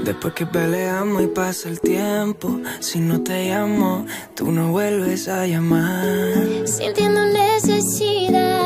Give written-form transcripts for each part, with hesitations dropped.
Después que peleamos y pasa el tiempo, si no te llamo, tú no vuelves a llamar. Sintiendo necesidad,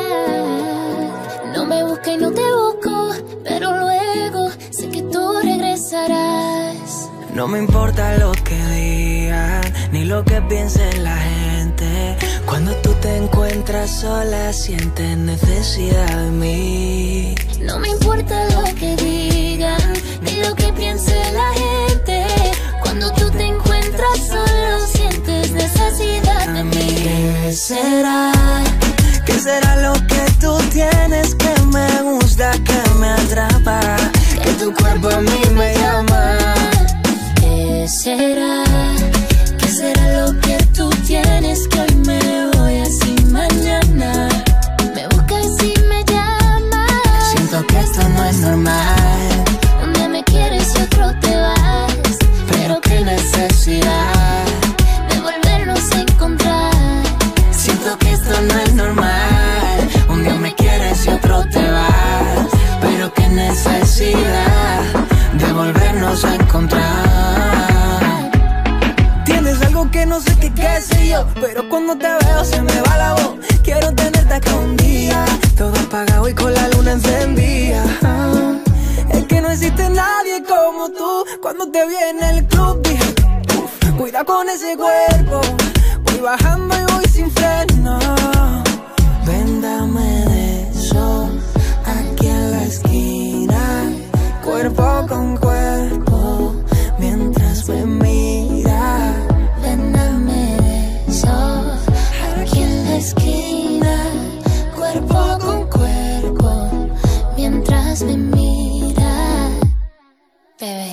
no me busques y no te busco, pero luego sé que tú regresarás. No me importa lo que digan, ni lo que piense la gente. Cuando tú te encuentras sola, sientes necesidad de mí. No me importa lo que digan, ni lo que piense la gente. Cuando tú te encuentras solo, sientes necesidad de mí. ¿Qué será? ¿Qué será lo que tú tienes que me gusta, que me atrapa? Que tu cuerpo a mí me llama. ¿Qué será? ¿Qué será lo que tú tienes que hoy me voy así mañana? Me buscas y me llamas. Siento que esto no es normal. Un día me quieres y otro te vas. Pero qué necesidad de volvernos a encontrar. Siento que esto no es normal. Un día me quieres y otro te vas. Pero qué necesidad de volvernos a encontrar. Tienes algo que no sé qué sé yo, pero cuando te veo se me va la voz. Quiero tenerte acá un día, todo apagado y con la luna encendida. Es que no existe nadie como tú. Cuando te vi en el club dije, cuida con ese cuerpo. Voy bajando y voy sin freno. Ven, dame de eso, aquí en la esquina, cuerpo con cuerpo, mientras me mira. Ven, dame de eso, aquí en la esquina, cuerpo con cuerpo, mientras me mira. Bebé.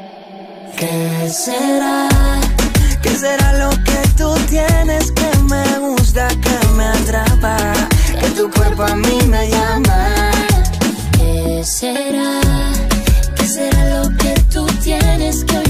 ¿Qué será? ¿Qué será lo que tú tienes que me gusta, que me atrapa? Que tu cuerpo a mí me llama. ¿Qué será? ¿Qué será lo que tú tienes que hoy